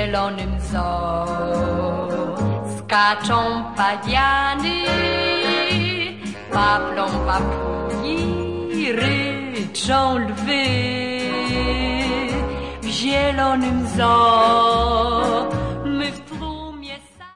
zielonym zoo. Skaczą pawiany, paplą papugi, ryczą lwy. W zielonym zoo